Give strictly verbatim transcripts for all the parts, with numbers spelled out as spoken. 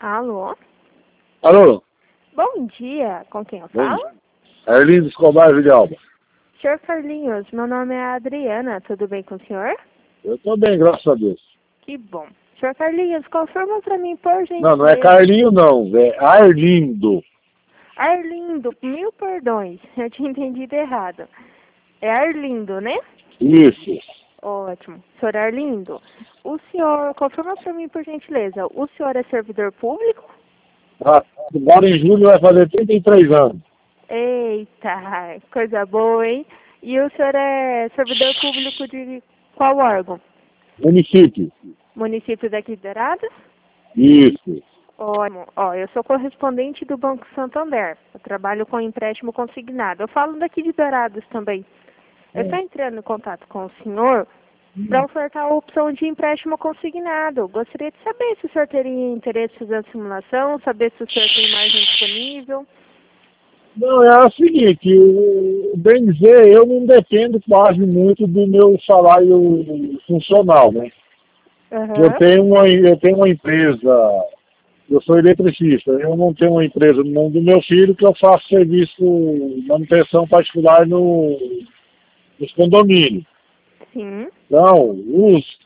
Alô? Alô? Bom dia, com quem eu Bom falo? dia. Arlindo Escobar Vilhalba. senhor Carlinhos, meu nome é Adriana, tudo bem com o senhor? Eu tô bem, graças a Deus. Que bom. senhor Carlinhos, confirma pra mim, por gentileza. Não, não é Carlinho não, é Arlindo. Arlindo, mil perdões, eu tinha entendido errado. É Arlindo, né? Isso. Ótimo. senhor Arlindo, o senhor, confirma pra mim, por gentileza, o senhor é servidor público? Ah, agora em julho vai fazer trinta e três anos. Eita, coisa boa, hein? E o senhor é servidor público de qual órgão? Município. Município daqui de Dourados? Isso. Ótimo. Ó, eu sou correspondente do Banco Santander. Eu trabalho com empréstimo consignado. Eu falo daqui de Dourados também. Eu estou entrando em contato com o senhor para ofertar a opção de empréstimo consignado. Gostaria de saber se o senhor teria interesse em fazer a simulação, saber se o senhor tem margem disponível. Não, é o seguinte, o- bem dizer, eu não dependo quase muito do meu salário funcional, né? Eu Aham. tenho uma, eu tenho uma empresa, eu sou eletricista, eu não tenho uma empresa no nome do meu filho que eu faço serviço, manutenção particular no, nos condomínios. Sim. Então, os,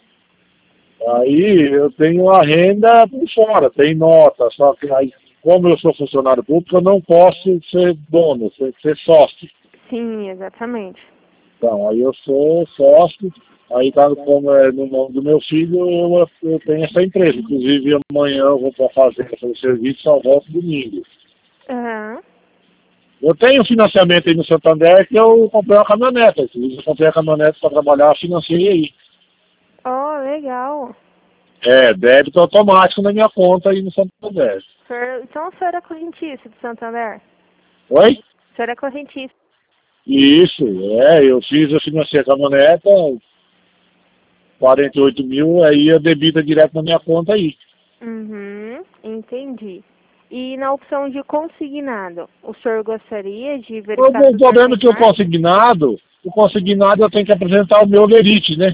aí eu tenho a renda por fora, tem nota, só que aí, como eu sou funcionário público, eu não posso ser dono, ser, ser sócio. Sim, exatamente. Então, aí eu sou sócio, aí tá como é no nome do meu filho, eu, eu tenho essa empresa. Inclusive amanhã eu vou para fazer esse serviço, só volto domingo. Aham. Eu tenho financiamento aí no Santander que eu comprei uma caminhonete. Inclusive eu comprei a caminhonete para trabalhar, financiei aí. Oh, legal. É, débito automático na minha conta aí no Santander. Senhor- Então o senhor é correntista do Santander? Oi? O senhor é correntista. Isso, é, eu fiz, eu financiei a caminhonete, quarenta e oito mil, aí a debita direto na minha conta aí. Uhum, entendi. E na opção de consignado, o senhor gostaria de O, verificar se o o senhor problema é tem que o margem? consignado, o consignado eu tenho que apresentar o meu lerite, né?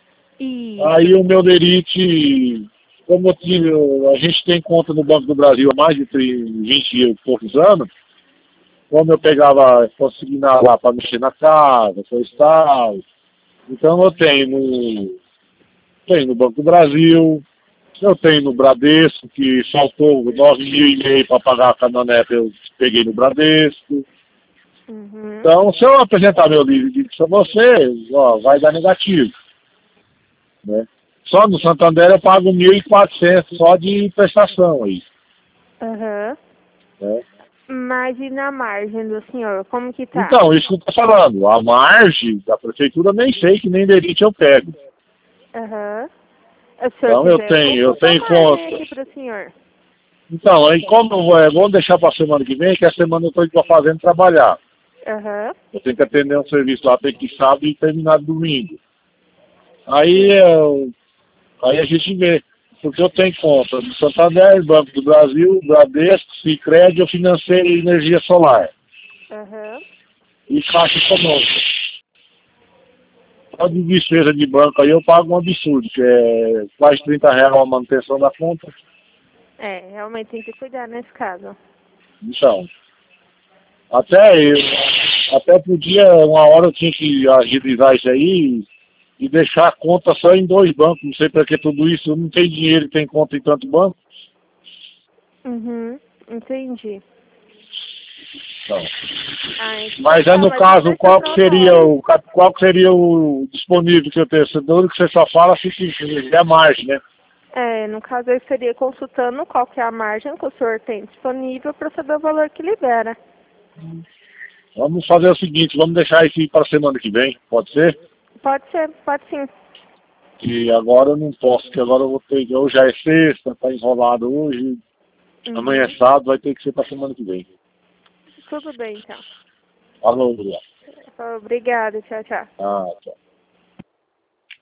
Aí Isso. o meu lerite, como eu tive, a gente tem conta no Banco do Brasil há mais de vinte e poucos anos, como eu pegava consignado lá para mexer na casa, coisa e tal. Então eu tenho no, tenho no Banco do Brasil, eu tenho no Bradesco, que faltou nove mil e meio para pagar a caminhonete, eu peguei no Bradesco. Uhum. Então, se eu apresentar meu livro para você, ó, vai dar negativo. Né? Só no Santander eu pago mil e quatrocentos só de prestação aí. Aham. Né? Mas e na margem do senhor, como que tá? Então, isso que eu estou falando. A margem da prefeitura eu nem sei que nem lerite eu pego. Aham. Se o senhor Então eu quiser, eu tenho, eu consulto a tenho margem conta. aqui pro senhor. Então, aí como eu vou, é, vamos deixar para a semana que vem, que a semana eu estou indo para a fazenda trabalhar. Aham. Eu tenho que atender um serviço lá, tem que ir sábado e terminar domingo. Aí, eu, aí a gente vê. Porque eu tenho conta do Santander, Banco do Brasil, Bradesco, Sicredi, eu financei energia solar. Aham. E Caixa Econômica. Só de despesa de banco aí eu pago um absurdo, que é quase trinta reais a manutenção da conta. É, realmente tem que cuidar nesse caso. Então, até eu, até podia, uma hora eu tinha que agilizar isso aí e deixar a conta só em dois bancos. Não sei para que tudo isso, eu não tenho dinheiro e tem conta em tanto banco. Uhum. Entendi. Então, Ah, então mas é tá, no mas ele caso, vai estar qual que pronto seria hoje. o qual que seria o disponível que eu tenho? Tudo que você só fala se é margem, né? É, no caso eu estaria consultando qual que é a margem que o senhor tem disponível para saber o valor que libera. Vamos fazer o seguinte, vamos deixar isso para a semana que vem, pode ser? Pode ser, pode sim. E agora eu não posso, porque agora eu vou ter que, hoje já é sexta, tá enrolado hoje, amanhã é Uhum. sábado, vai ter que ser para a semana que vem. Tudo bem, então. Falou, Bruno. Obrigada, tchau, tchau. Ah, tchau.